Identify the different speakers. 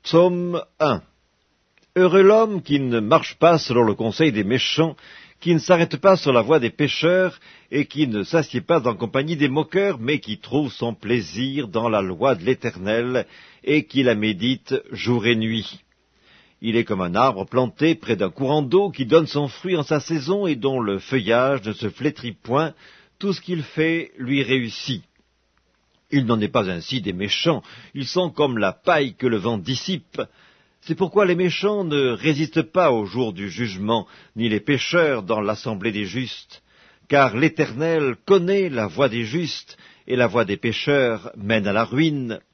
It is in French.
Speaker 1: Psaume 1. Heureux l'homme qui ne marche pas selon le conseil des méchants, qui ne s'arrête pas sur la voie des pécheurs, et qui ne s'assied pas en compagnie des moqueurs, mais qui trouve son plaisir dans la loi de l'Éternel, et qui la médite jour et nuit. Il est comme un arbre planté près d'un courant d'eau, qui donne son fruit en sa saison, et dont le feuillage ne se flétrit point. Tout ce qu'il fait lui réussit. Il n'en est pas ainsi des méchants, ils sont comme la paille que le vent dissipe. C'est pourquoi les méchants ne résistent pas au jour du jugement, ni les pécheurs dans l'assemblée des justes. Car l'Éternel connaît la voie des justes, et la voie des pécheurs mène à la ruine.